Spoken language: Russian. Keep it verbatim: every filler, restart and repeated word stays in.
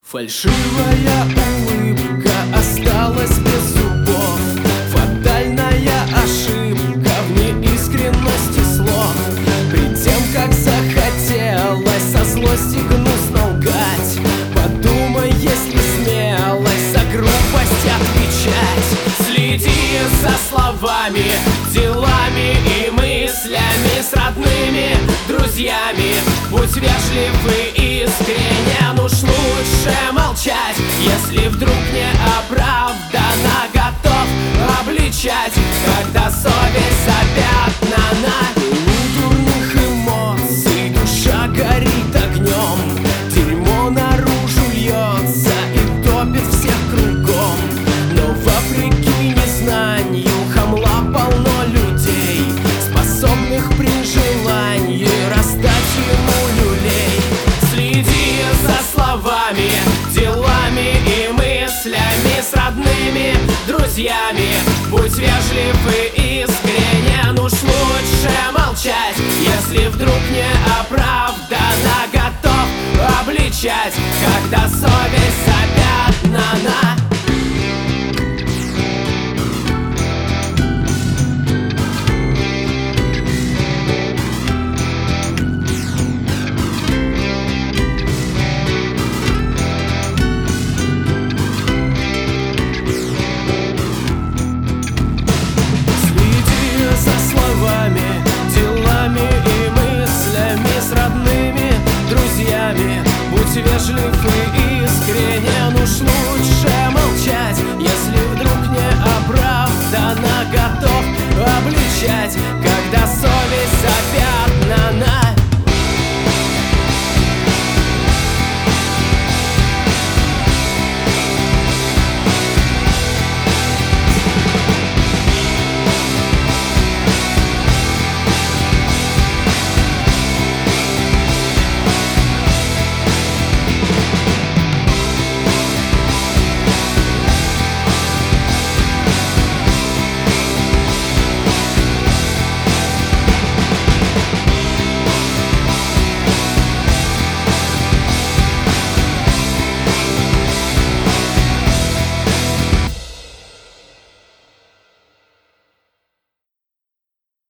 Фальшивая улыбка осталась без зубов. Фатальная ошибка в неискренности слов. При тем, как захотелось со злости гнусно лгать, подумай, если смелость за грубость отвечать. Следи за словами, делами и мыслями, с родными, друзьями. Будь вежлив и искренен, уж лучше молчать, если вдруг не оправданно готов обличать, когда совесть запятнана. У дурных эмоций душа горит огнем, дерьмо наружу льется и топит всех кругом. Но вопреки незнанию хамла полно людей, способных при желании раздать ему люлей. Следи за словами, делами и мыслями, с родными, друзьями. Будь вежлив и искренен, уж лучше молчать, если вдруг не оправданно готов обличать, когда совесть запятнана.